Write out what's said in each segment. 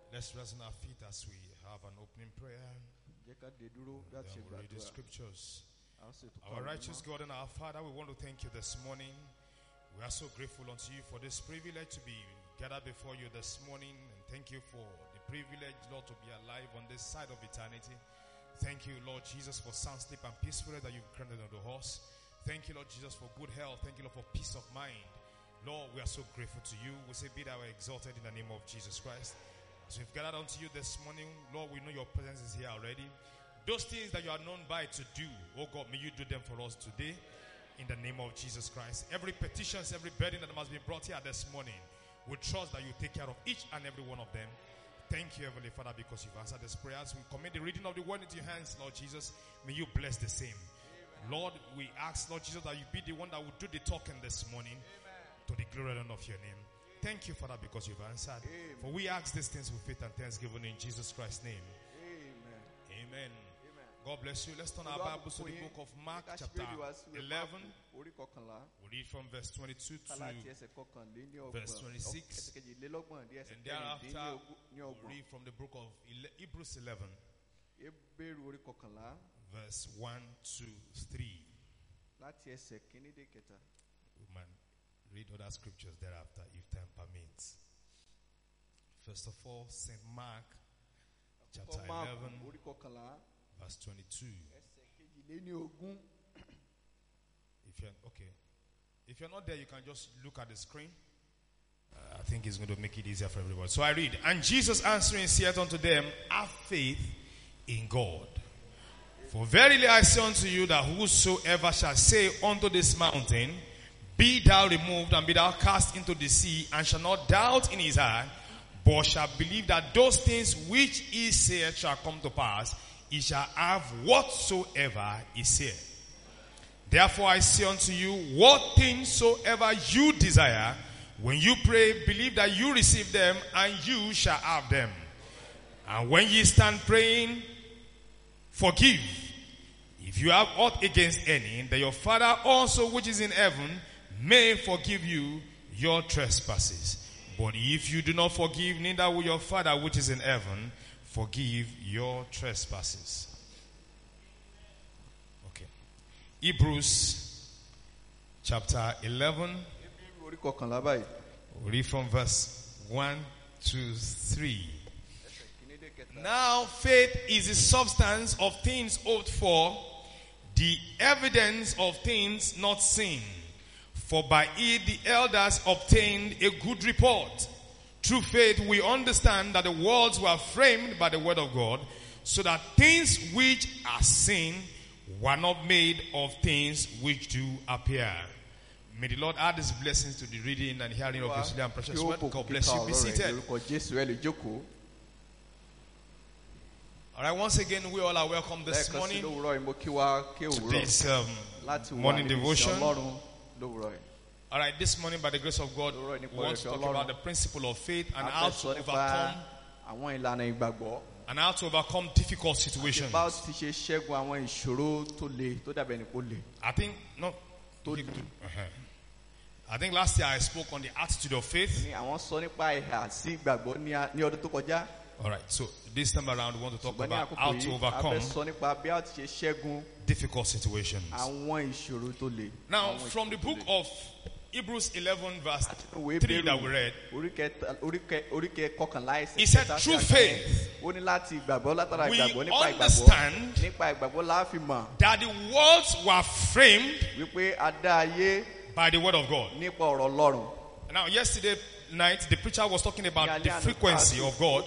Let's rest on our feet as we have an opening prayer. Then we'll read the scriptures. Our righteous God and our Father, we want to thank you this morning. We are so grateful unto you for this privilege to be gathered before you this morning. And thank you for the privilege, Lord, to be alive on this side of eternity. Thank you, Lord Jesus, for sound sleep and peacefulness that you've granted unto us. Thank you, Lord Jesus, for good health. Thank you, Lord, for peace of mind. Lord, we are so grateful to you. We say, be thou exalted in the name of Jesus Christ. As we've gathered unto you this morning, Lord, we know your presence is here already. Those things that you are known by to do, oh God, may you do them for us today in the name of Jesus Christ. Every petition, every burden that must be brought here this morning, we trust that you take care of each and every one of them. Thank you, Heavenly Father, because you've answered these prayers. We commit the reading of the word into your hands, Lord Jesus. May you bless the same. Amen. Lord, we ask, Lord Jesus, that you be the one that will do the talking this morning. Amen. To the glory and honor of your name. Thank you, Father, because you've answered. Amen. For we ask these things with faith and thanksgiving in Jesus Christ's name. Amen. Amen. Amen. God bless you. Let's turn our Bibles to the book of Mark, chapter 11. We'll read from verse 22 to verse 26. And thereafter, we'll read from the book of Hebrews 11, verse 1 to 3. We might read other scriptures thereafter if time permits. First of all, St. Mark, chapter 11, verse 22. If you're not there, you can just look at the screen. I think it's going to make it easier for everybody. So I read, and Jesus answering said unto them, have faith in God. For verily I say unto you that whosoever shall say unto this mountain, be thou removed and be thou cast into the sea, and shall not doubt in his heart, but shall believe that those things which he saith shall come to pass, he shall have whatsoever he saith. Therefore I say unto you, what things soever you desire, when you pray, believe that you receive them, and you shall have them. And when ye stand praying, forgive, if you have aught against any, that your Father also which is in heaven may forgive you your trespasses. But if you do not forgive, neither will your Father which is in heaven forgive your trespasses. Okay. Hebrews chapter 11. We'll read from verse 1 to 3. Now faith is the substance of things hoped for, the evidence of things not seen. For by it the elders obtained a good report. Through faith we understand that the worlds were framed by the word of God, so that things which are seen were not made of things which do appear. May the Lord add his blessings to the reading and hearing of his and precious word. God bless you. Be seated. Alright, once again, we all are welcome this morning to this morning devotion. Alright, this morning, by the grace of God, we want to talk about the principle of faith and how to overcome difficult situations. I think last year I spoke on the attitude of faith. Alright, so this time around we want to talk about how to overcome difficult situations. Now, from the book of Hebrews 11 verse 3 that we read, he said, through faith, we understand that the worlds were framed by the word of God. Now, yesterday night, the preacher was talking about the frequency of God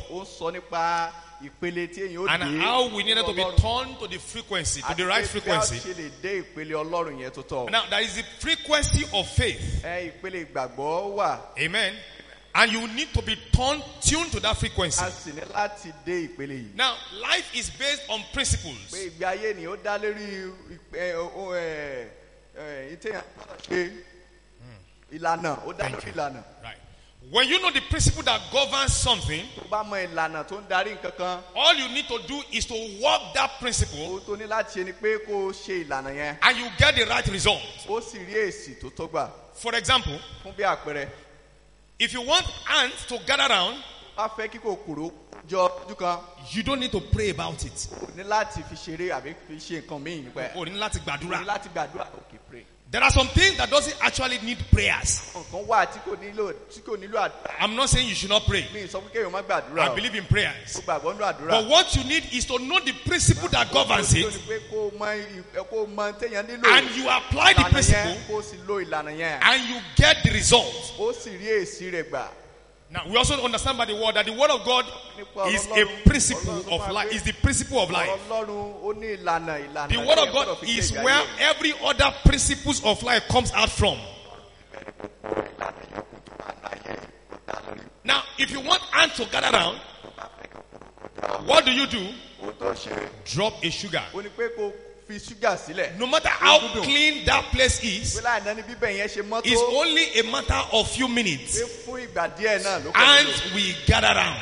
and how we needed to be turned to the frequency, to the right frequency. Now, there is the frequency of faith. Amen. And you need to be tuned to that frequency. Now, life is based on principles. Thank you. Right. When you know the principle that governs something, all you need to do is to work that principle and you get the right result. For example, if you want ants to gather around, You don't need to pray about it. There are some things that doesn't actually need prayers. I'm not saying you should not pray. I believe in prayers. But what you need is to know the principle that governs it. And you apply the principle. And you get the result. Now, we also understand by the word that the word of God is a principle of life. Is the principle of life. The word of God is where every other principles of life comes out from. Now, if you want ants to gather around, what do? Drop a sugar. No matter how clean that place is, it's only a matter of few minutes. And we gather around.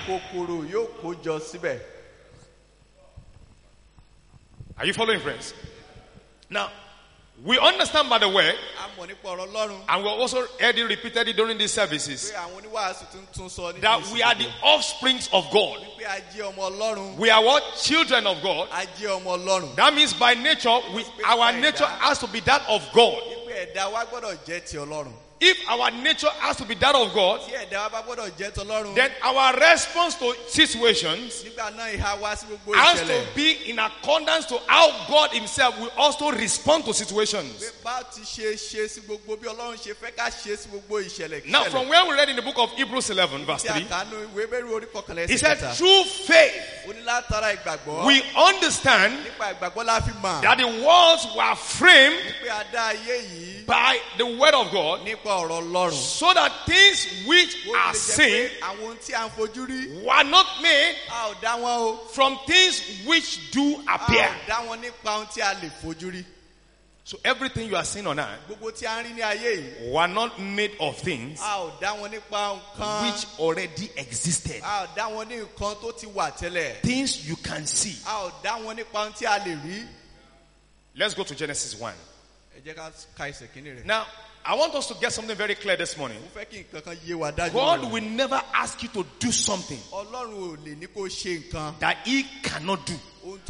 Are you following, friends? Now, we understand by the word, and we also heard it repeatedly during these services, that we are the offsprings of God. We are what? Children of God. That means by nature, our nature has to be that of God. If our nature has to be that of God, then our response to situations has to be in accordance to how God himself will also respond to situations. Now, from where we read in the book of Hebrews 11 verse 3, he said, through faith, we understand that the worlds were framed by the word of God, so that things which are seen were not made from things which do appear. So everything you are seeing on earth were not made of things which already existed. Things you can see. Let's go to Genesis 1. Now, I want us to get something very clear this morning. God will never ask you to do something that he cannot do.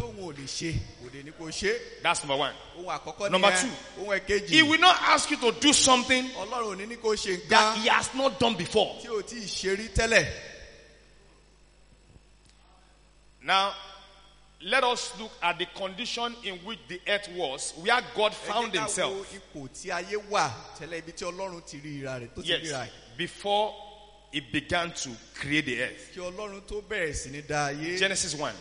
That's number one. Number two, he will not ask you to do something that he has not done before. Now, let us look at the condition in which the earth was, where God found himself. Yes, before he began to create the earth. Genesis 1.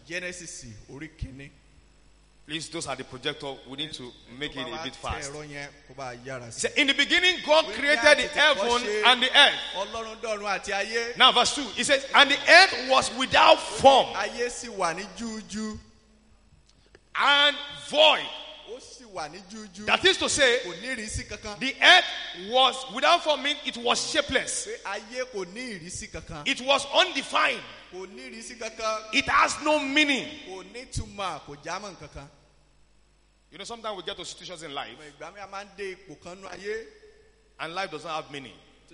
Please, those are the projector. We need to make it a bit fast. So in the beginning, God created the heaven and the earth. Now, verse 2, it says, and the earth was without form and void. That is to say, the earth was without form, means it was shapeless. It was undefined. It has no meaning. You know, sometimes we get to situations in life and life doesn't have meaning.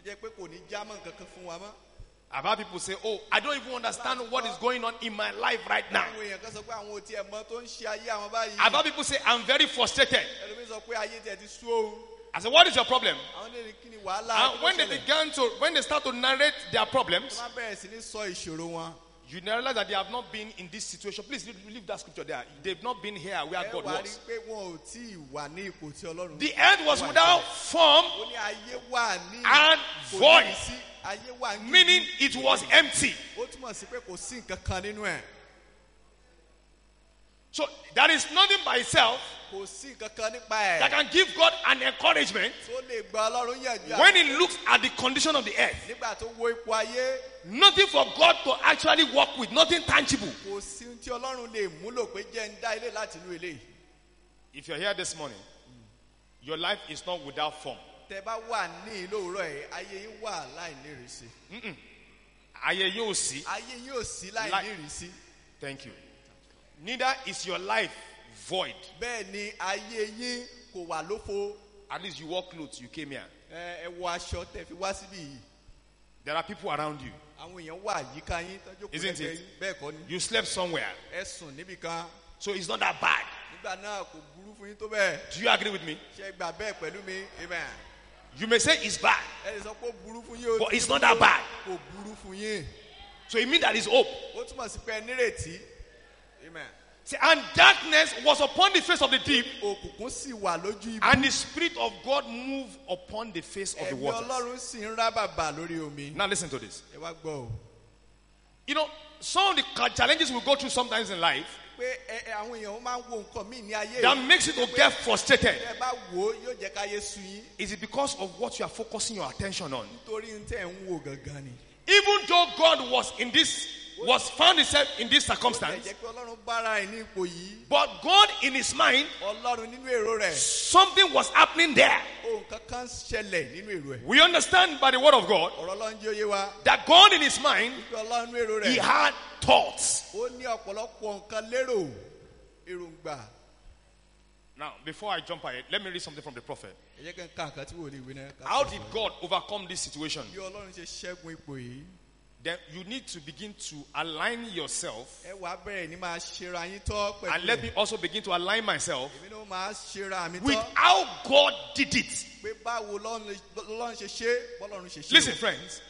I've had people say, oh, I don't even understand what is going on in my life right now. I've had people say, I'm very frustrated. I said, what is your problem? And when they start to narrate their problems, you realize that they have not been in this situation. Please leave that scripture there. They've not been here where God was. The earth was without form and void, meaning it was empty. So there is nothing by itself that can give God an encouragement when he looks at the condition of the earth. Nothing for God to actually work with, nothing tangible. If you're here this morning, your life is not without form. Thank you. Neither is your life void. At least you wore clothes, you came here. There are people around you. Isn't it? You slept somewhere. So it's not that bad. Do you agree with me? You may say it's bad, but it's not that bad. So it means that it's hope. Amen. See, and darkness was upon the face of the deep, and the Spirit of God moved upon the face of the waters. Now listen to this. You know, some of the challenges we go through sometimes in life that makes you to get frustrated is it because of what you are focusing your attention on. Even though God was found himself in this circumstance, but God in his mind, something was happening there. We understand by the word of God that God in his mind, he had thoughts. Now, before I jump ahead, let me read something from the prophet. How did God overcome this situation? Then you need to begin to align yourself, and let me also begin to align myself with how God did it. Listen, friends,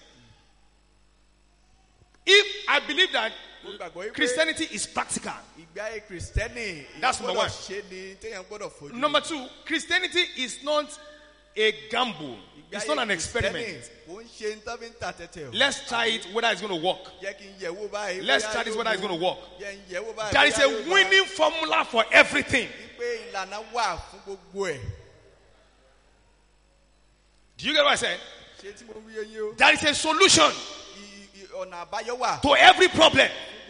if I believe that Christianity is practical, that's number one. Number two, Christianity is not a gamble. It's not an experiment. Let's try it whether it's going to work. Let's try this whether it's going to work. There is a winning formula for everything. Do you get what I said? There is a solution to every problem.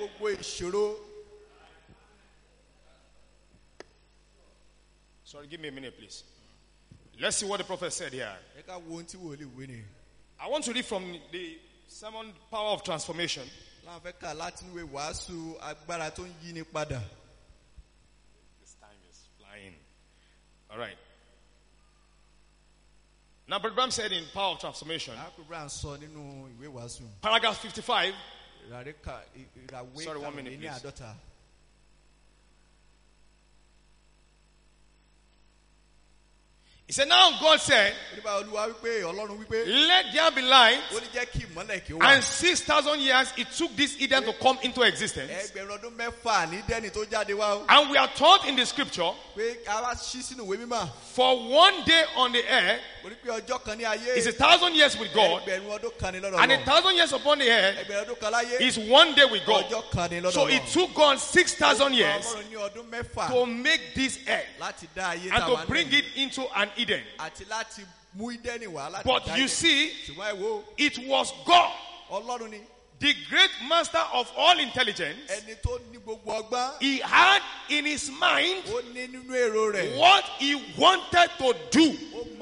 Sorry, give me a minute, please. Let's see what the prophet said here. I want to read from the sermon Power of Transformation. This time is flying. All right. Now, Brother Bram said in Power of Transformation, paragraph 55. Sorry, 1 minute, please. He said, now God said, let there be light. And 6,000 years it took this Eden to come into existence. And we are taught in the scripture, for one day on the earth is 1,000 years with God, and 1,000 years upon the earth is one day with God. So it took God 6,000 years to make this earth and to bring it into an Eden. But you see, it was God, the great master of all intelligence. He had in his mind what he wanted to do.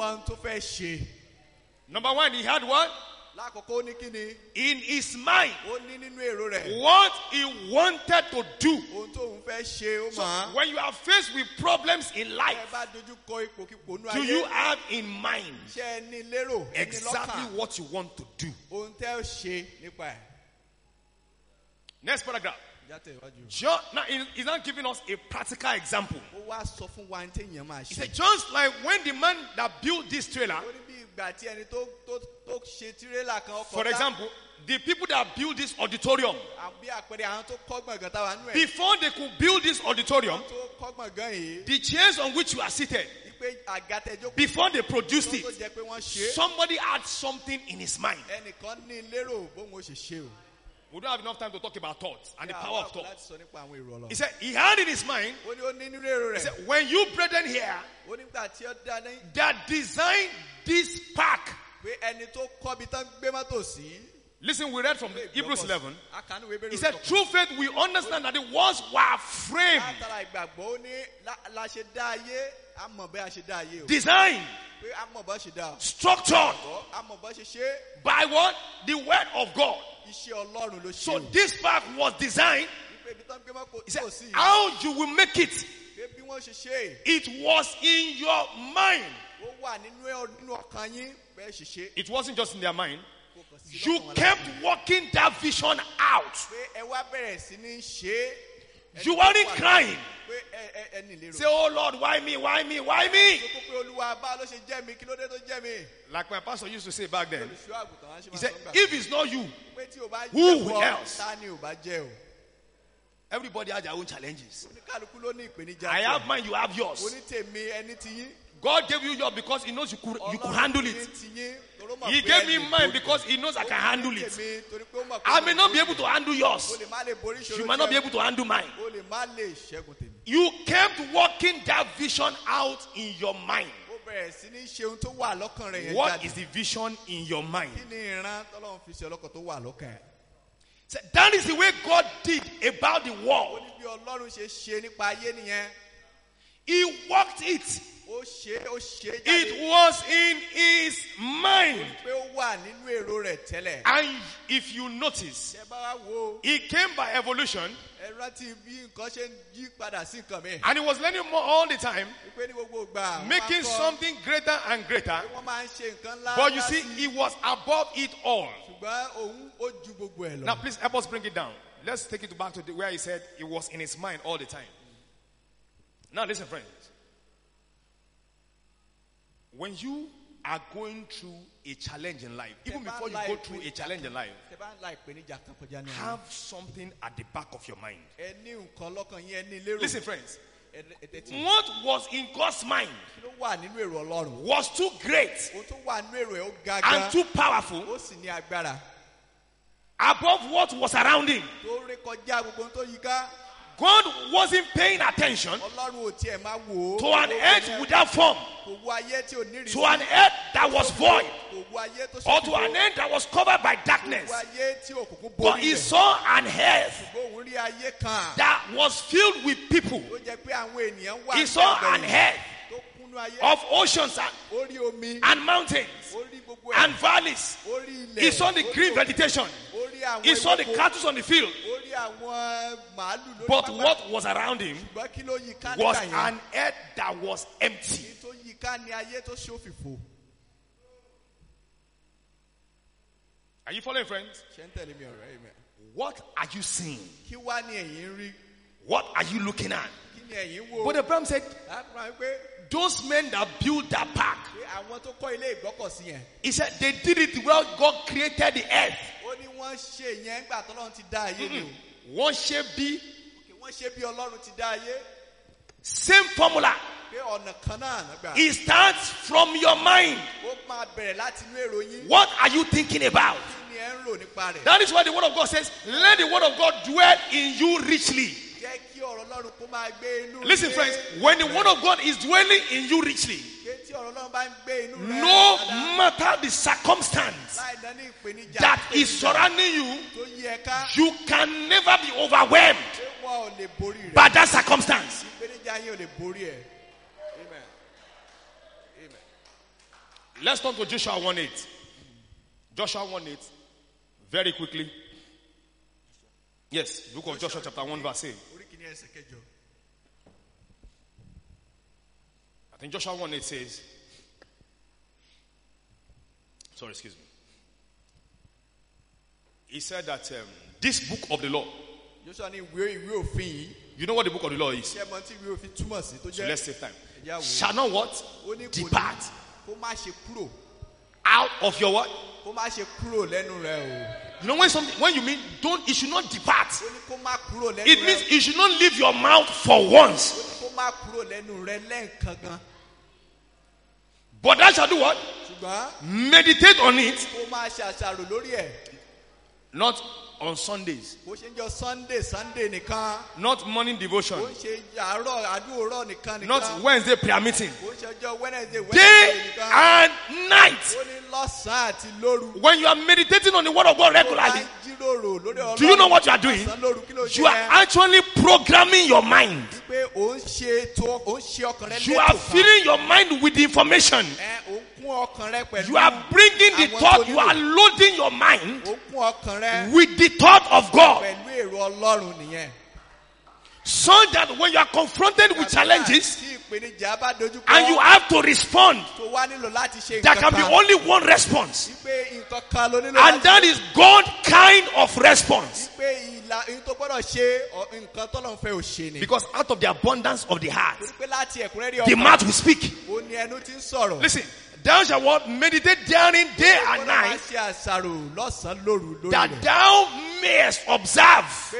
Number one, he had what? In his mind, what he wanted to do. So when you are faced with problems in life, do you have in mind exactly what you want to do? Next paragraph. Now he's not giving us a practical example. He said, just like when the man that built this trailer, for example, the people that built this auditorium, before they could build this auditorium, the chairs on which you are seated, before they produced it, somebody had something in his mind. We don't have enough time to talk about thoughts and the power of thoughts. He said he had in his mind, he said, when you brethren here that designed this park. Listen, we read from Hebrews 11. He said, through faith we understand that the walls were framed, designed, structured by what? The word of God. So this park was designed. He said, how you will make it? It was in your mind. It wasn't just in their mind. You kept working that vision out. You weren't crying. Say, oh Lord, why me? Why me? Why me? Like my pastor used to say back then. He said, if it's not you, who else? Everybody has their own challenges. I have mine, you have yours. God gave you yours because He knows you could handle it. He gave me mine because He knows I can handle it. I may not be able to handle yours. You might not be able to handle mine. You kept working that vision out in your mind. What is the vision in your mind? So that is the way God did about the world. He worked it. It was in His mind. And if you notice, He came by evolution. And He was learning more all the time, making something greater and greater. But you see, He was above it all. Now please help us bring it down. Let's take it back to where He said it was in His mind all the time. Now listen, friends. When you are going through a challenge in life, even before you go through a challenge in life, have something at the back of your mind. Listen, friends. What was in God's mind was too great and too powerful above what was around Him. God wasn't paying attention to an earth without form, to an earth that was void, or to an earth that was covered by darkness. But He saw an earth that was filled with people. He saw an earth of oceans and mountains and valleys. He saw the green vegetation. He saw the cattle on the field. But what was around Him was an earth that was empty. Are you following, friends? What are you seeing? What are you looking at? But Abraham said, those men that built that park, he said they did it well. God created the earth. One shape B. Same formula. It starts from your mind. What are you thinking about? That is why the word of God says, let the word of God dwell in you richly. Listen, friends, when the word of God is dwelling in you richly, no matter the circumstance that is surrounding you, you can never be overwhelmed by that circumstance. Amen. Let's turn to Joshua 1:8. Joshua 1:8. Very quickly. Yes, book of Joshua chapter 1 verse 8. I think Joshua 1:8 says, excuse me. He said that this book of the law, you know what the book of the law is? So let's save time. Shall not what? Depart out of your what? You know when you mean it should not depart, it means you should not leave your mouth for once. But that shall do what? Meditate on it. Not on Sundays. Not morning devotion. Not Wednesday prayer meeting. Day and night. When you are meditating on the word of God regularly, do you know what you are doing? You are actually programming your mind. You are filling your mind with information. You are bringing the thought, you are loading your mind with the thought of God. So that when you are confronted with challenges, And you have to respond. There can be only one response. And that is God kind of response. Because out of the abundance of the heart, the mouth will speak. Listen, thou shalt what? Meditate therein day and night, that thou mayest observe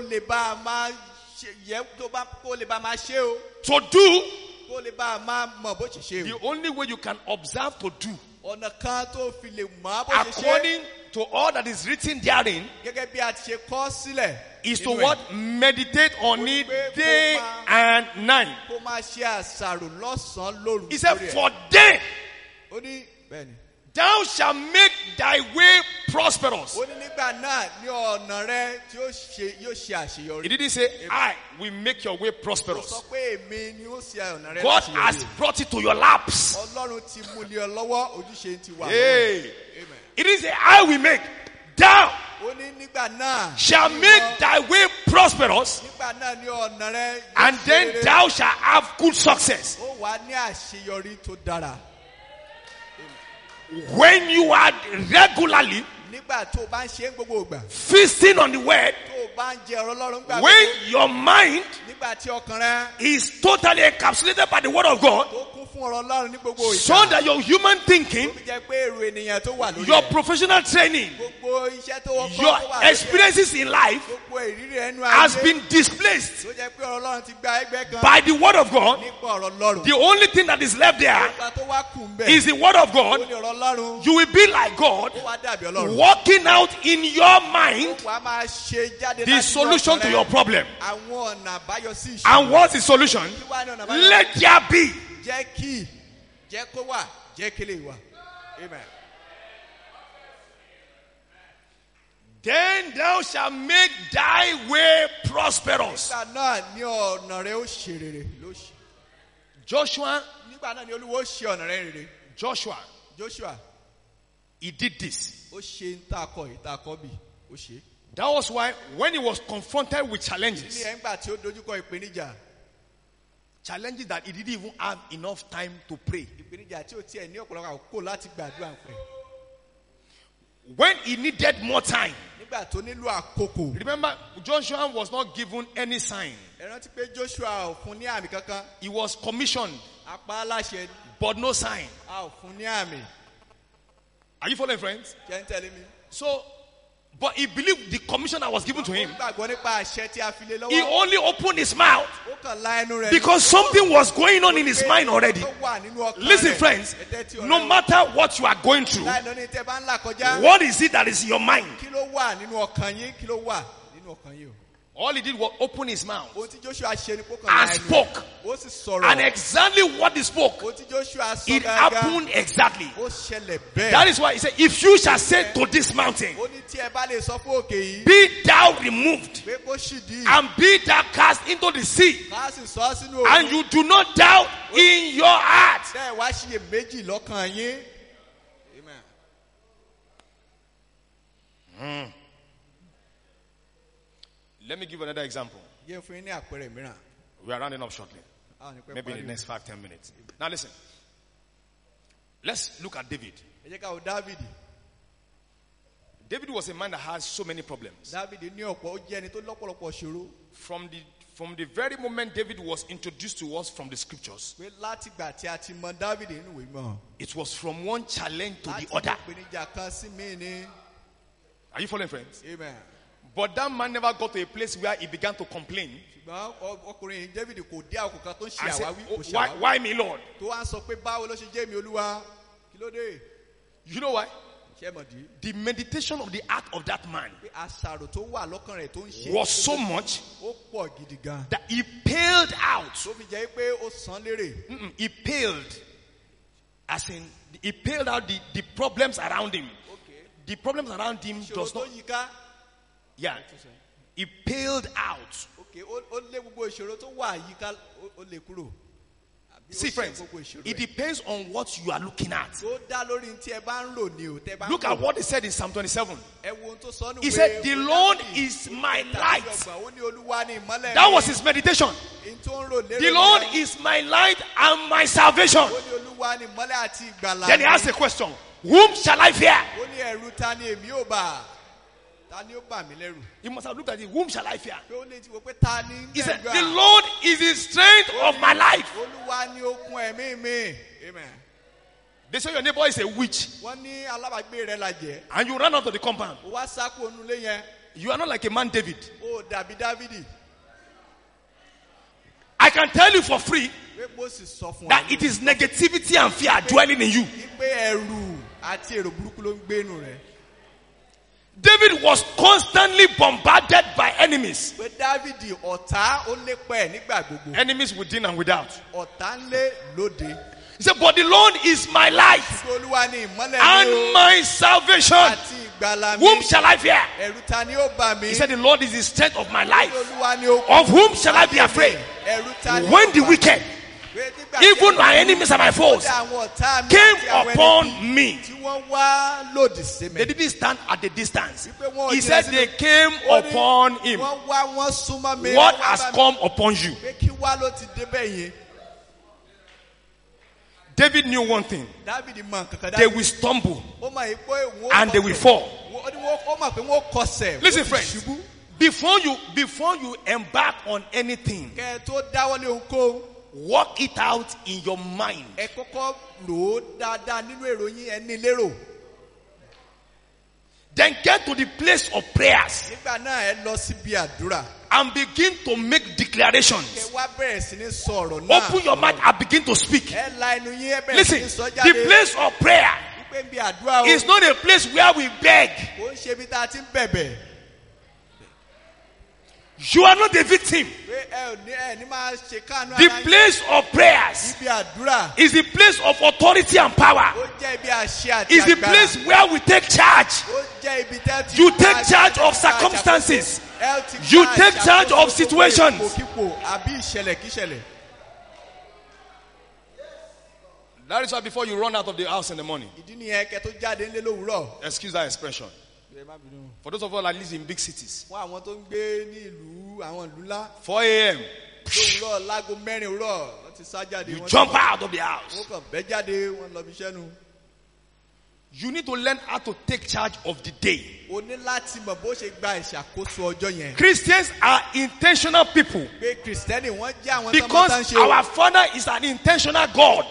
to do. The only way you can observe to do, according to all that is written therein, is to what? Meditate on it day and night. He said, for then thou shalt make thy way prosperous. He didn't say, I will make your way prosperous. God has brought it to your laps. Hey. He didn't say, I will make. Thou shall make thy way prosperous, and then thou shalt have good success. When you are regularly feasting on the word, when your mind is totally encapsulated by the word of God, so that your human thinking, your professional training, your experiences in life has been displaced by the word of God. The only thing that is left there is the word of God. You will be like God, working out in your mind the solution to your problem. And what's the solution? Let there be. Amen. Then thou shalt make thy way prosperous. Joshua, he did this. That was why when he was confronted with challenges that he didn't even have enough time to pray, when he needed more time, remember, Joshua was not given any sign. He was commissioned, but no sign. Are you following, friends? So, but he believed the commission that was given to him. He only opened his mouth because something was going on in his mind already. Listen, friends, no matter what you are going through, what is it that is in your mind? All he did was open his mouth and spoke. And exactly what he spoke, it happened exactly. That is why he said, if you shall say to this mountain, be thou removed and be thou cast into the sea, and you do not doubt in your heart. Amen. Let me give another example. We are rounding up shortly. Maybe in the next 5-10 minutes. Now listen. Let's look at David. David was a man that has so many problems. From the very moment David was introduced to us from the scriptures, it was from one challenge to the other. Are you following, friends? Amen. But that man never got to a place where he began to complain. And say, why me, Lord? You know why? The meditation of the heart of that man was so much that he paled out. He paled. As in, he paled out the problems around him. The problems around him does not... Yeah, he paled out. See, friends, it depends on what you are looking at. Look at what he said in Psalm 27. He said, the Lord is my light. That was his meditation. The Lord is my light and my salvation. Then he asked a question. Whom shall I fear? He must have looked at it. Whom shall I fear? He said, the Lord is the strength of my life. Amen. They say your neighbor is a witch. And you run out of the compound. You are not like a man David. I can tell you for free that it is negativity and fear dwelling in you. David was constantly bombarded by enemies. Enemies within and without. He said, but the Lord is my light and my salvation. Whom shall I fear? He said, the Lord is the strength of my life. Of whom shall I be afraid? When the wicked, even my enemies and my foes, came upon me, they didn't stand at the distance. He said they came upon him. What has come upon you? David knew one thing. They will stumble and they will fall. Listen, friends. Before you embark on anything, work it out in your mind. Then get to the place of prayers and begin to make declarations. Open your mouth and begin to speak. Listen, the place of prayer is not a place where we beg. You are not a victim. The place of prayers is the place of authority and power. Is the place where we take charge. You take charge of circumstances. You take charge of situations. That is why before you run out of the house in the morning, excuse that expression. For those of us that live in big cities, 4 a.m. you jump out of the house. You need to learn how to take charge of the day. Christians are intentional people because our Father is an intentional God.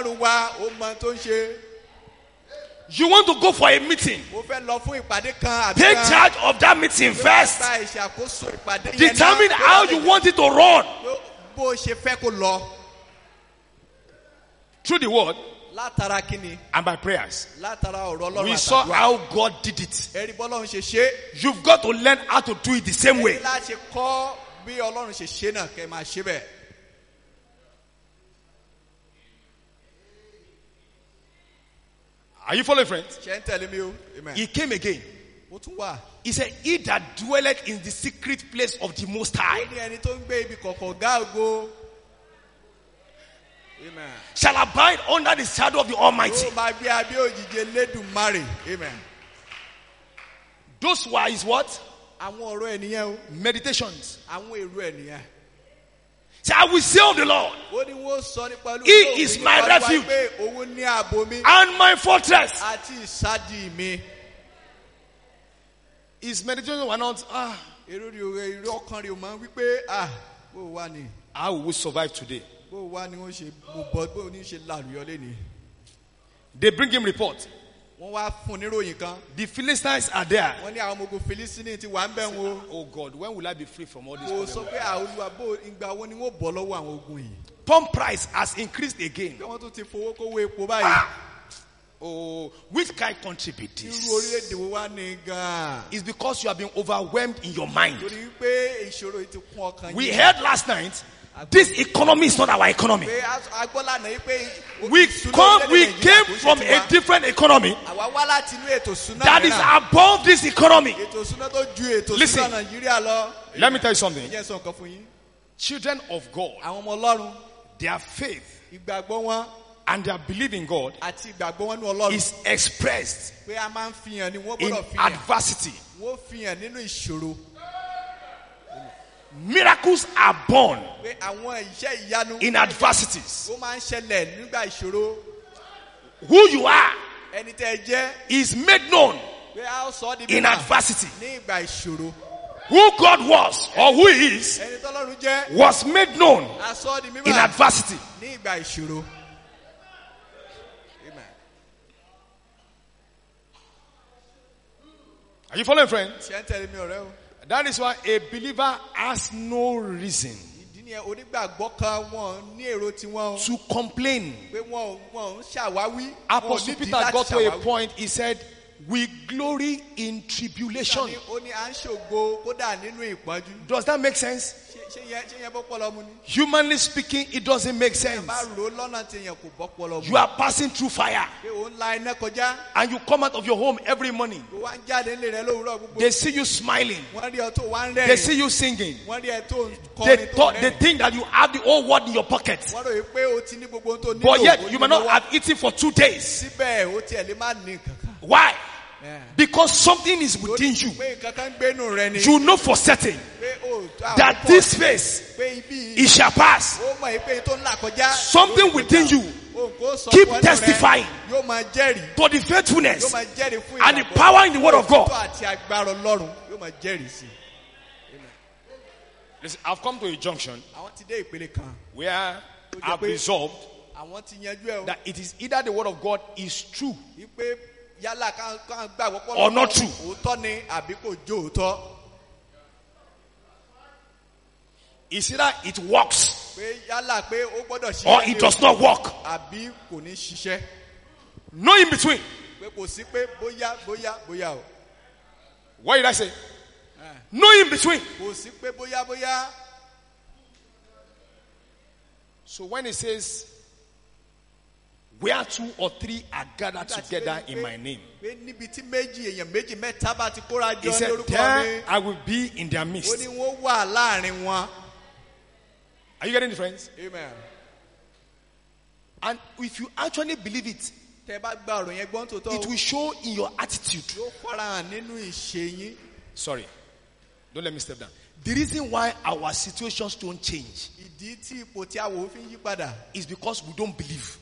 You want to go for a meeting, take charge of that meeting first. Determine how you want it to run. Through the word and by prayers. We saw how God did it. You've got to learn how to do it the same way. Are you following, friends? He came again. He said, he that dwelleth in the secret place of the Most High shall abide under the shadow of the Almighty. Amen. Those were his what? Meditations. So I will say of the Lord, he is my refuge and my fortress. His meditations were not, how will we survive today? They bring him report. The Philistines are there. Oh God, when will I be free from all this? Pump price has increased again. Oh, which kind of country be this? It's because you have been overwhelmed in your mind. We heard last night, this economy is not our economy. We came from a different economy that is above this economy. Listen, let me tell you something. Children of God, their faith and their belief in God is expressed in adversity. Miracles are born in adversities. Who you are is made known in adversity. Who God was or who He is was made known in adversity. Are you following, friends? That is why a believer has no reason to complain. Apostle Peter got to a point, he said, we glory in tribulation. Does that make sense? Humanly speaking, it doesn't make sense. You are passing through fire and you come out of your home every morning. They see you smiling. They see you singing. They think that you have the whole world in your pocket. But yet you may not have eaten for 2 days. Why? Because something is within you. You know for certain that this phase, it shall pass. Something within you keep testifying to the faithfulness and the power in the word of God. Listen, I've come to a junction where I've resolved that it is either the word of God is true or not true. It's either it works or it does not work. No in between. What did I say? No in between. So when it says, where 2 or 3 are gathered together in my name, he said, there I will be in their midst. Are you getting the difference? Amen. And if you actually believe it, it will show in your attitude. Sorry, don't let me step down. The reason why our situations don't change is because we don't believe.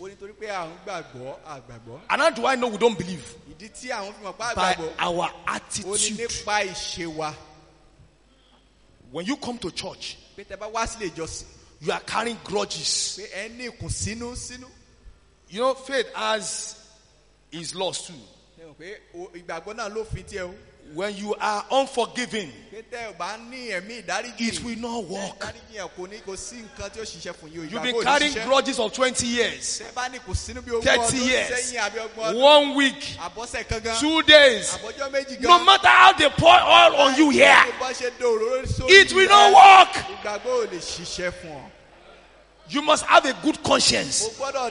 And how do I know we don't believe? By our attitude. When you come to church, you are carrying grudges. You know, faith has its loss too. When you are unforgiving, it will not work. You've been carrying grudges of 20 years, 30 years, 1 week, 2 days. No matter how they pour oil on you here, it will not work. You must have a good conscience.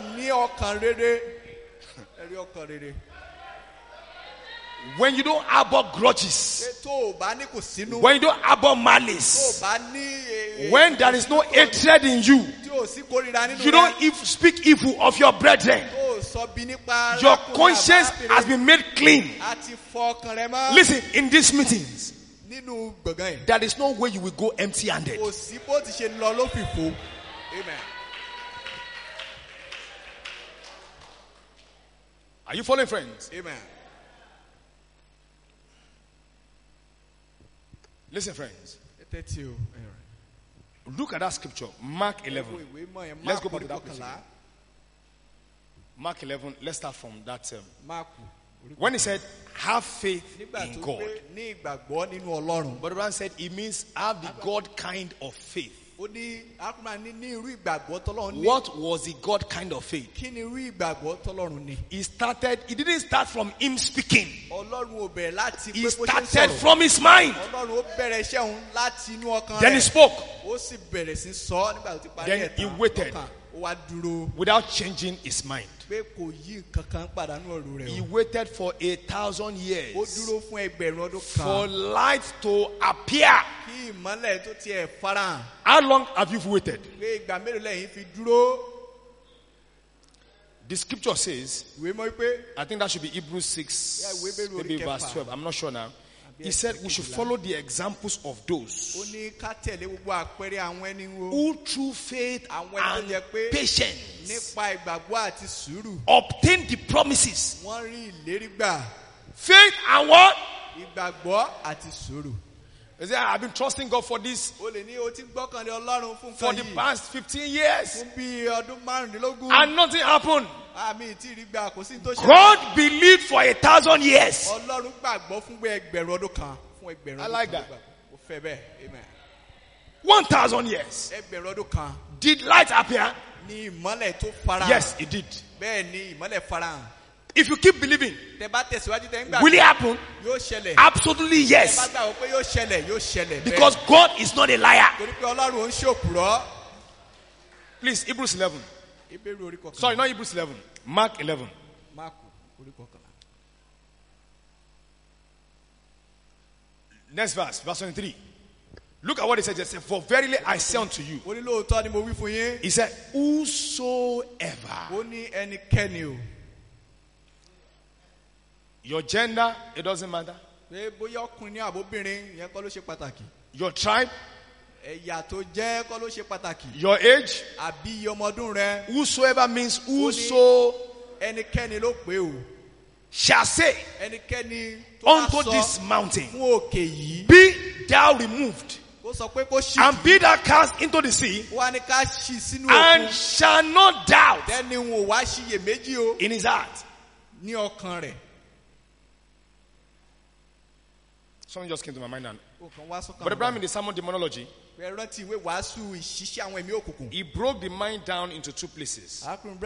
When you don't harbor grudges, when you don't harbor malice, when there is no hatred in you, you don't speak evil of your brethren, your conscience has been made clean. Listen, in these meetings, there is no way you will go empty-handed. Amen. Are you following, friends? Amen. Listen, friends. Look at that scripture, Mark 11. Let's go back to that place again. Mark 11, let's start from that. When he said, have faith in God. But the man said, it means have the God kind of faith. What was the God kind of faith? He didn't start from him speaking. He started from his mind. Then he spoke. Then he waited without changing his mind. He waited for 1,000 years for light to appear. How long have you waited? The scripture says, I think that should be Hebrews 6, maybe verse 12. I'm not sure now. He said we should follow the examples of those who through faith and patience obtain the promises. Faith and what? I've been trusting God for this for the past 15 years. And nothing happened. God believed for 1,000 years. I like that. 1,000 years. Did light appear? Yes, it did. If you keep believing, will it happen? Absolutely yes. Because God is not a liar. Please, Hebrews 11. Sorry, not Hebrews 11. Mark 11. Next verse, verse 23. Look at what he said. He said, for verily I say unto you. He said, whosoever. Your gender, it doesn't matter. Your tribe, your age, whosoever means whoso shall say unto this mountain, be thou removed and be thou cast into the sea, and shall not doubt in his heart. Something just came to my mind now. But Abraham in the sermon demonology, he broke the mind down into two places: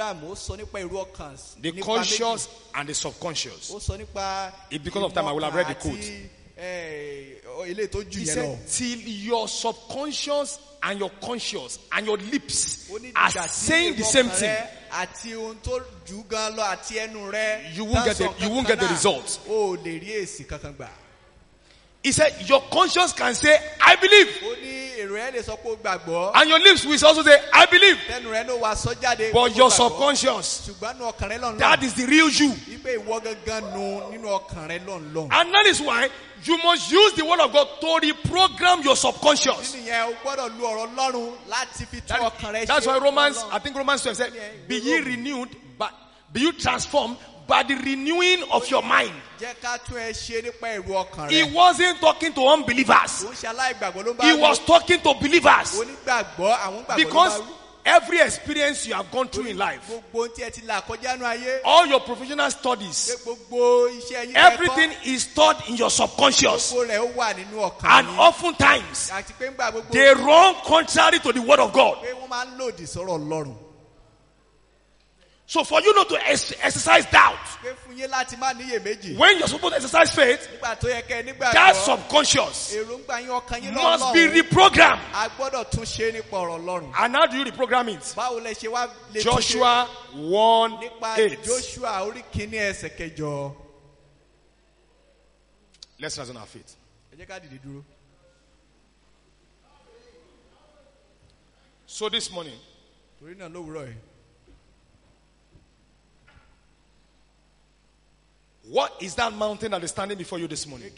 the conscious and the subconscious. If because of time I will have read the quote. He said, till your subconscious and your conscious and your lips are saying the same thing, you won't get the results. He said, your conscience can say, I believe. And your lips will also say, I believe. But your subconscious, that is the real you. And that is why you must use the word of God to reprogram your subconscious. That's why Romans 12 said, be ye renewed, but be you transformed by the renewing of your mind. He wasn't talking to unbelievers. He was talking to believers. Because every experience you have gone through in life, all your professional studies, everything is stored in your subconscious. And oftentimes, they run contrary to the word of God. So for you not to exercise doubt, when you're supposed to exercise faith, that subconscious must be reprogrammed. And how do you reprogram it? Joshua 1:8. Let's rise on our feet. So this morning, what is that mountain that is standing before you this morning?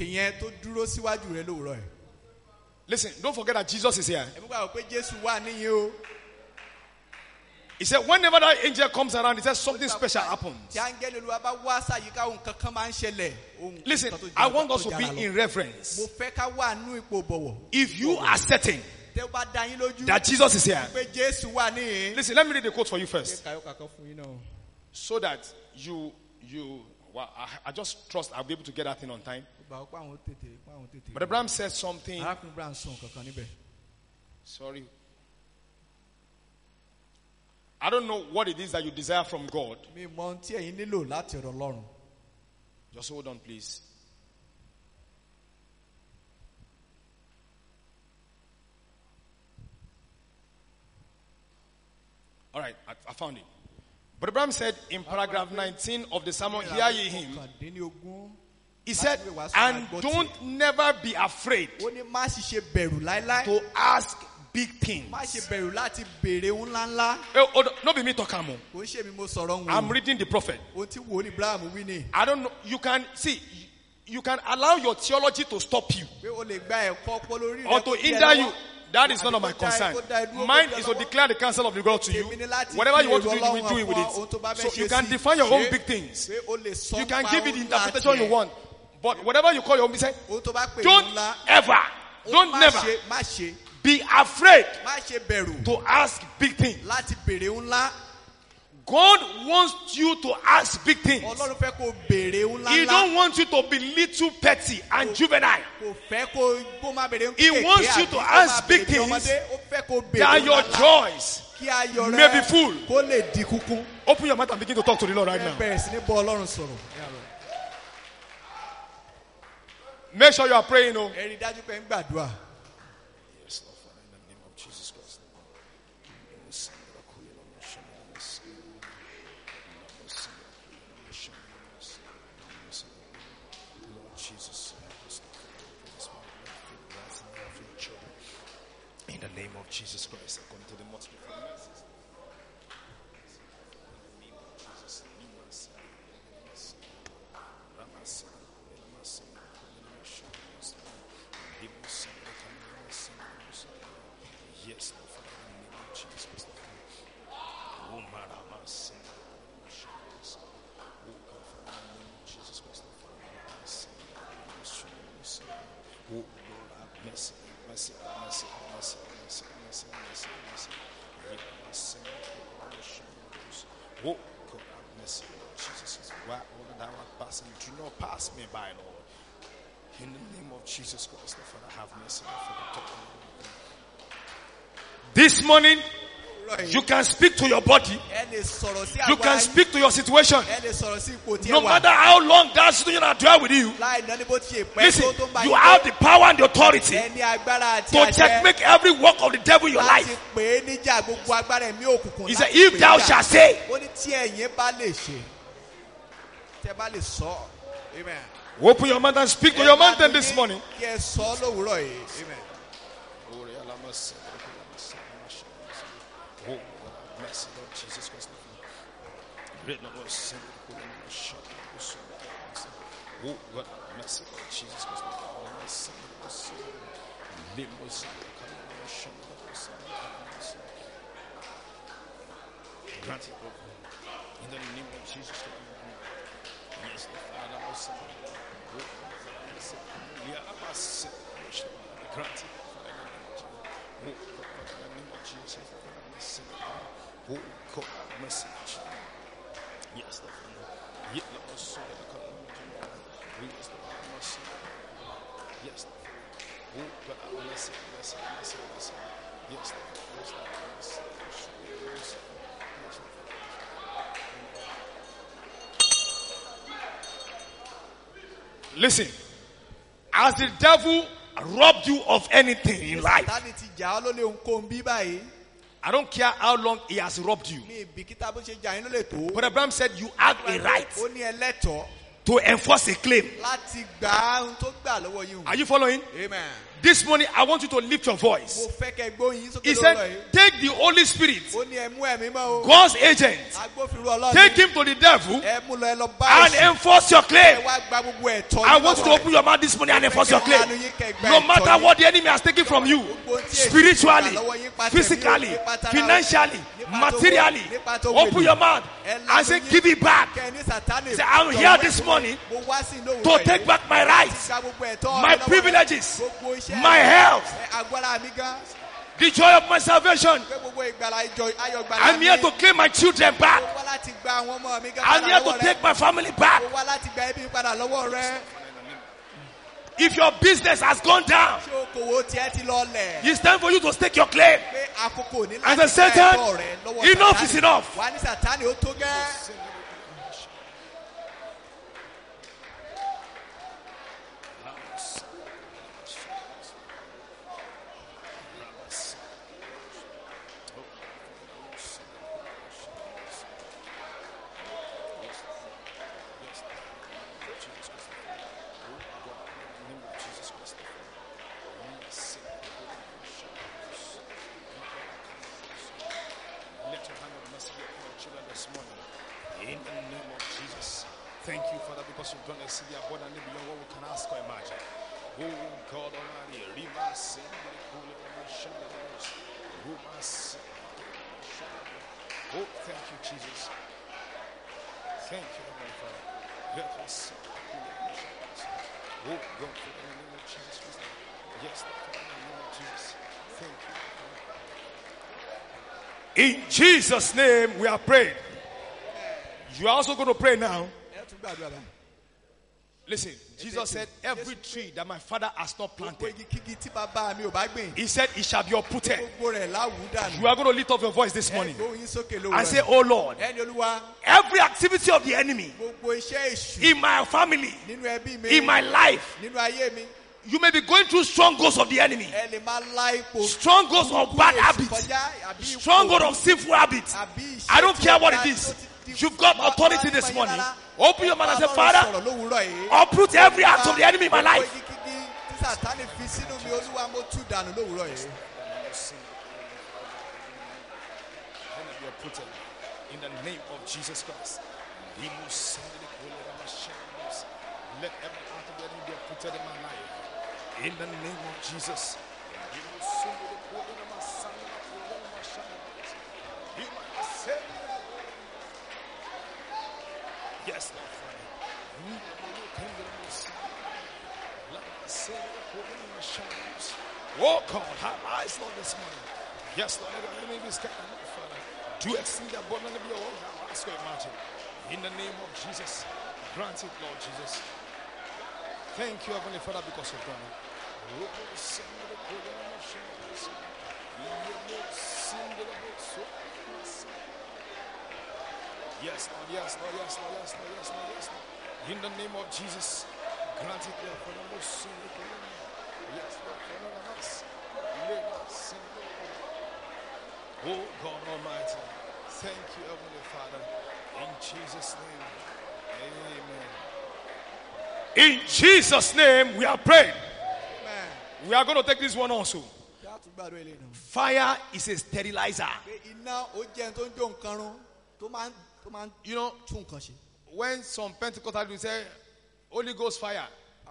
Listen, don't forget that Jesus is here. He said, whenever that angel comes around, he says something special happens. Listen, I want us to be in reverence. If you are certain that Jesus is here, listen, let me read the quote for you first. So that well, I just trust I'll be able to get that thing on time. But Abraham said something. Sorry. I don't know what it is that you desire from God. Just hold on, please. All right, I found it. But Abraham said in paragraph 19 of the sermon, hear ye him. He said, and don't never be afraid to ask big things. Má ṣe bẹ̀rù láti béèrè ohun ńláńlá. No be me talk am o. Kò ṣe mi mo sọ̀rọ̀ wọn. I'm reading the prophet. Ohun tí wòlíì Abraham wí ni. I don't know. You can allow your theology to stop you Pé o lè gba ẹ̀kọ́ ọpọlọ orí rẹ or to hinder you. That is none of my concern. Mine is to declare the counsel of the God to you. Whatever you want to do, you will do it with it. So you can define your own big things. You can give it the interpretation you want. But whatever you call your own, say, don't never be afraid to ask big things. God wants you to ask big things. He don't want you to be little petty and juvenile. He wants you to ask big things that your joys may be full. Open your mouth and begin to talk to the Lord right now. Make sure you are praying. Yes, Lord, Father, in the name of Jesus Christ. Lord Jesus, in the name of Jesus Christ, according to the multitude of mercies. In the name of Jesus, yes, Lord, Father, in the name of Jesus Christ. Oh, Maramas. Oh, God, Father, in the name of Jesus Christ. Oh, Lord, have mercy, mercy, mercy, mercy, mercy, mercy, mercy, mercy. Oh, God, have mercy, Lord Jesus. Why all that thou art passing, do not pass me by, Lord. In the name of Jesus Christ, Lord, Father, have mercy, Lord, Father, this morning, you can speak to your body. You can speak to your situation. No matter how long that situation has dwelt with you. Listen, you have the power and the authority to checkmate every work of the devil in your life. He said, if thou shalt say. Amen. Open your mouth and speak to your mountain this morning. Amen. Oh, bless the Lord Jesus Christ. Oh, God, bless the Lord Jesus Christ. Grant it, in the name of Jesus Christ. Yes, the Father also. Grant it. Oh, God, mercy. Yes, Lord. Yes, yes, oh, God, mercy, mercy, mercy, mercy. Yes, listen, as the devil robbed you of anything in life, I don't care how long he has robbed you. But Abraham said you have a right to enforce a claim. Are you following? Amen. This morning, I want you to lift your voice. He said, take the Holy Spirit, God's agent, take him to the devil and enforce your claim. I want you to open your mouth this morning and enforce your claim. No matter what the enemy has taken from you, spiritually, physically, financially, materially, open your mouth and say, give it back. Say, I'm here this morning to take back my rights, my privileges, my health, the joy of my salvation. I'm here to claim my children back. I'm here to take my family back. If your business has gone down, it's time for you to stake your claim. And say, Satan, enough is enough. In the name of Jesus. Thank you, Father, because you've done exceedingly abundantly beyond what we can ask or imagine. Oh God Almighty, oh, thank you, Jesus. Thank you, Heavenly Father. Let us oh God, in the name of Jesus. Yes, in the name of Jesus. Thank you. In Jesus' name, we are praying. You are also going to pray now. Listen, Jesus said, every tree that my Father has not planted, he said it shall be uprooted. You are going to lift up your voice this morning and say, oh Lord, every activity of the enemy in my family, in my life, you may be going through strongholds of the enemy, strongholds of bad habits, strongholds of sinful habits. I don't care what it is. You've got authority this morning. Open your mouth and say, Father, uproot every act of the enemy in my life. In the name of Jesus Christ. Let every act of the enemy be uprooted in my life. In the name of Jesus. Yes, Lord. Oh God, have eyes, Lord, this morning. Yes, Lord, let the enemy be scattered, Father. Do exceed abundantly beyond all that ask or imagine. In the name of Jesus, grant it, Lord Jesus. Thank you, Heavenly Father, because you've done it. Yes, Lord, yes, Lord, yes, Lord, yes, Lord, yes, Lord, yes, Lord. In the name of Jesus, grant it, Lord, for the most sin. Yes, Lord, for none of us. Oh, God Almighty, thank you, Heavenly Father. In Jesus' name, amen. In Jesus' name, we are praying. Amen. We are going to take this one also. Fire is a sterilizer. You know, when some Pentecostals will say, Holy Ghost fire,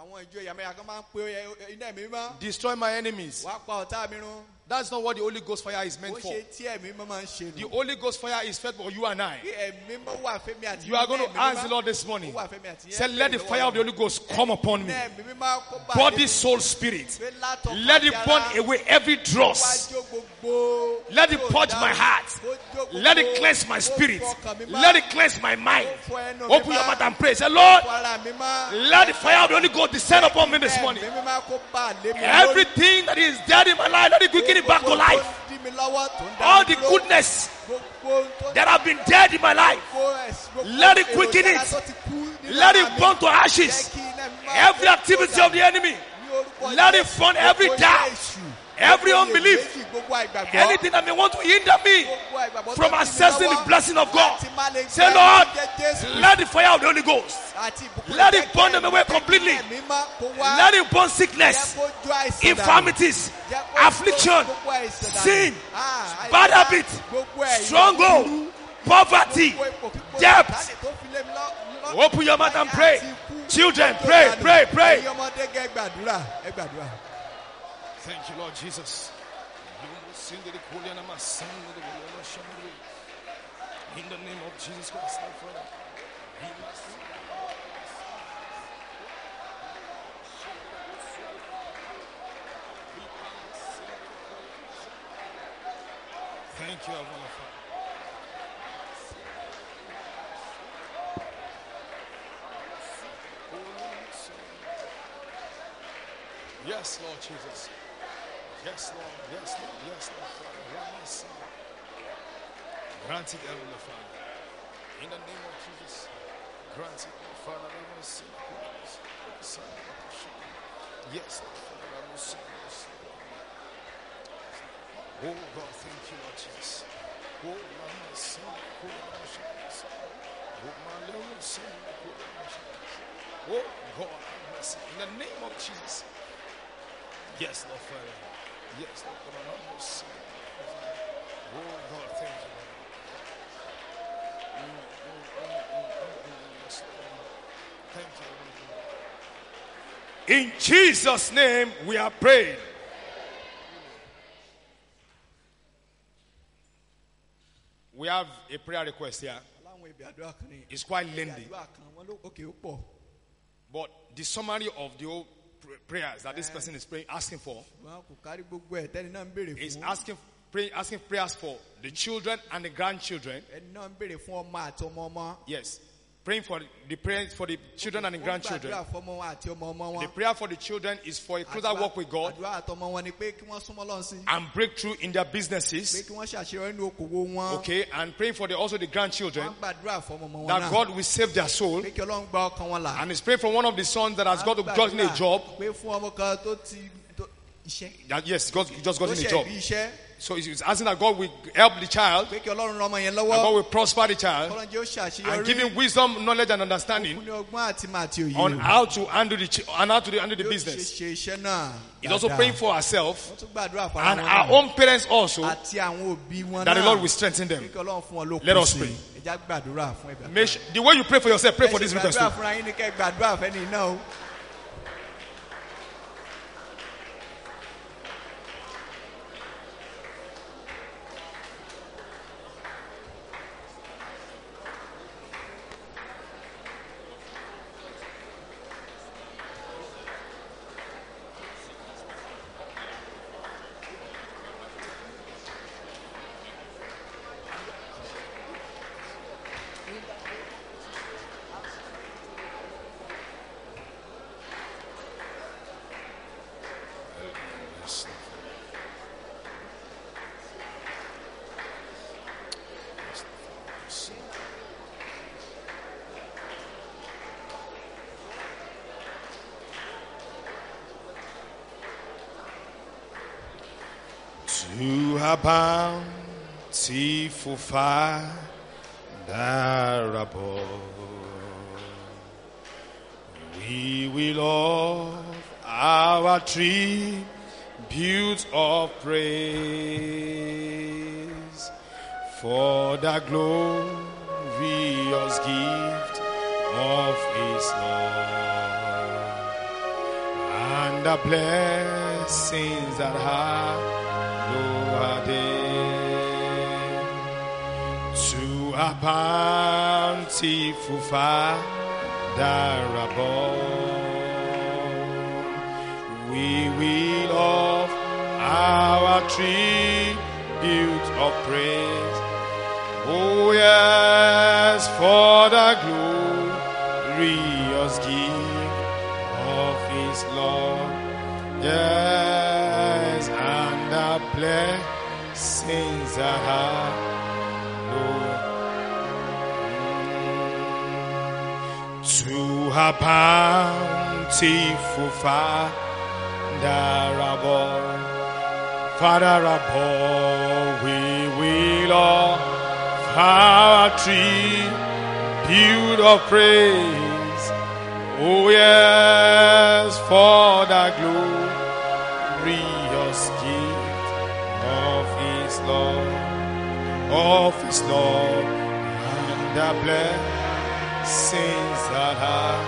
destroy my enemies. That's not what the Holy Ghost fire is meant for. The Holy Ghost fire is fed for you and I. You are going to ask the Lord this morning. Say, let the fire of the Holy Ghost come upon me. Body, soul, spirit. Let it burn away every dross. Let it purge my heart. Let it cleanse my spirit. Let it cleanse my mind. Open your mouth and pray. Say, Lord, let the fire of the Holy Ghost descend upon me this morning. Everything that is dead in my life, let it quicken it back to life. All the goodness that have been dead in my life, let it quicken it. Let it burn to ashes. Every activity of the enemy, let it burn every doubt, every unbelief, anything that may want to hinder me from accessing the blessing of God. Say, Lord, let the fire of the Holy Ghost, let it burn them away completely. Let it burn sickness, infirmities, affliction, sin, bad habit, stronghold, poverty, debt. Open your mouth and pray. Children, pray, pray, pray. Thank you, Lord Jesus. In the name of Jesus Christ, our Father. Thank you, Heavenly Father. Yes, Lord Jesus. Yes, Lord. Yes, Lord. Yes, Lord. Grant it, Heavenly Father. In the name of Jesus. Grant it, Father. Yes, Lord. Oh, God, thank you, Lord Jesus. Oh, my son. Oh, God, have mercy. In the name of Jesus. Yes, Lord, Father. Yes, Lord, God, have mercy. Oh, God, thank you, Lord. In Jesus' name we are praying. We have a prayer request here. It's quite lengthy. But the summary of the whole prayers that this person is praying, asking for, is asking prayers for the children and the grandchildren. Yes. Praying for the prayers for the children and the grandchildren. The prayer for the children is for a closer walk with God and breakthrough in their businesses. Okay, and praying for also the grandchildren that God will save their soul. And he's praying for one of the sons that has got gotten a job. Yes, God just gotten a job. So he's asking that God will help the child, and God will prosper the child, and give him wisdom, knowledge, and understanding on how to handle the business. He's also praying for herself and our own parents also, that the Lord will strengthen them. Let us pray. The way you pray for yourself, pray for this request too. To a bountiful Father above, we will offer our tribute of praise for the glorious gift of His love and the blessings that have to a bountiful Father above, we will offer our tribute of praise. Oh yes, for the glorious gift of His love. Yes, and the blessings that have to a bountiful Father above, we will offer our tribute of praise. Oh yes, for the glorious gift of His love, and the blessings that are.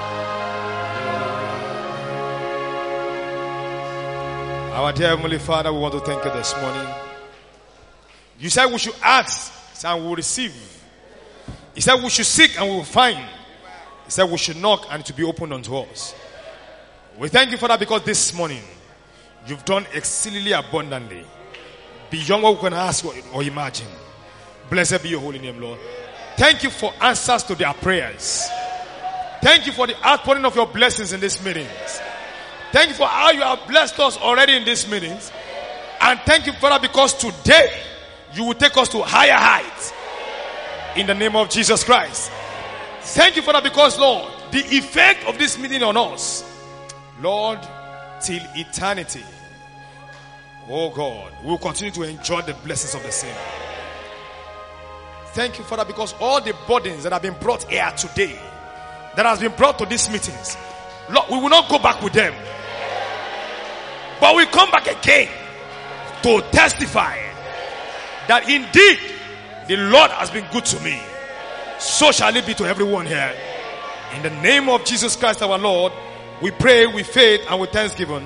Our dear Heavenly Father, we want to thank you this morning. You said we should ask and we will receive. You said we should seek and we will find. He said we should knock and it will be opened unto us. We thank you for that because this morning you've done exceedingly abundantly beyond what we can ask or imagine. Blessed be your holy name, Lord. Thank you for answers to their prayers. Thank you for the outpouring of your blessings in these meetings. Thank you for how you have blessed us already in these meetings. And thank you, Father, because today you will take us to higher heights in the name of Jesus Christ. Thank you, Father, because, Lord, the effect of this meeting on us, Lord, till eternity, oh God, we will continue to enjoy the blessings of the same. Thank you, Father, because all the burdens that have been brought here today, that has been brought to these meetings, Lord, we will not go back with them, but we come back again to testify that indeed the Lord has been good to me. So shall it be to everyone here. In the name of Jesus Christ our Lord, we pray with faith and with thanksgiving.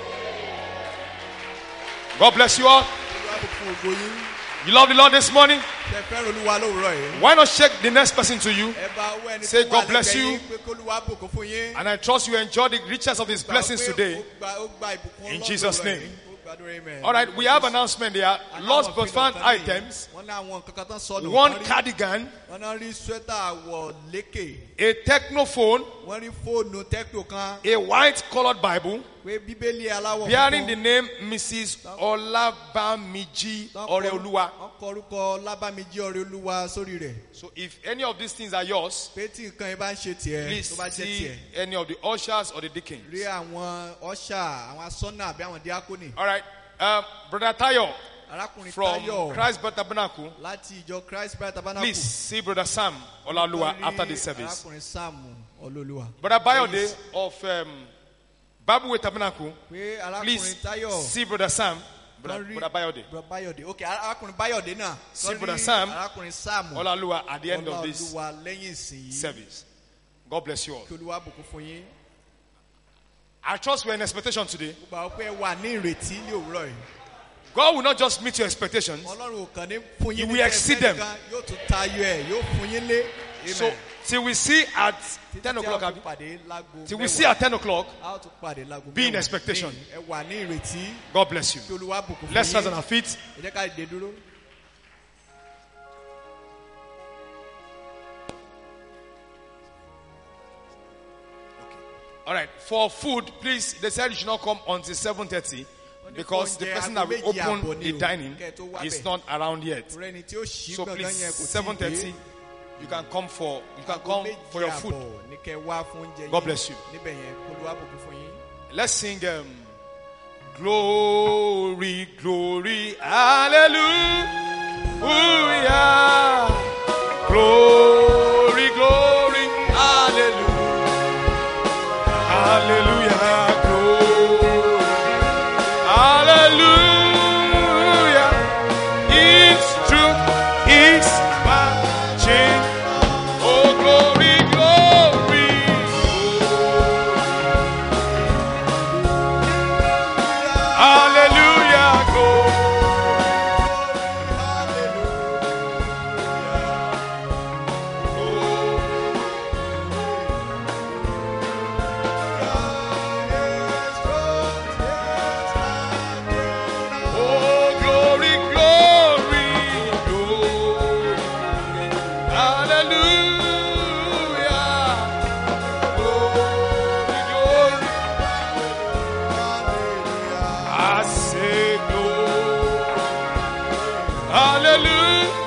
God bless you all. You love the Lord this morning? Why not shake the next person to you? Say, God bless you. And I trust you enjoy the riches of His blessings today. In Jesus' name. All right, we have an announcement there. Lost but found items. One cardigan. A technophone. A white colored Bible. Bearing the name Mrs. Olabamiji Oreoluwa. So if any of these things are yours, please see any of the ushers or the deacons. All right, Brother Tayo from Christ Birth Tabernacle, please see Brother Sam Olaoluwa after the service. Brother Bayode of Bible Tabernacle, please see Brother Sam. Brother Bayode. Okay, see Brother Sam Olaoluwa at the end of this service. God bless you all. I trust we're in expectation today. God will not just meet your expectations, He will exceed them. So, till we see at 10 o'clock, till we see at 10 o'clock, be in expectation. God bless you. Let's stand on our feet. All right, for food, please, they said you should not come until 7:30 because the person that will open the dining is not around yet. So please, 7:30, you can come for your food. God bless you. Let's sing glory, glory, hallelujah. Glory, glory, hallelujah. Hallelujah, glory, hallelujah. It's true, it's magic. Oh, glory, glory, hallelujah, glory, hallelujah.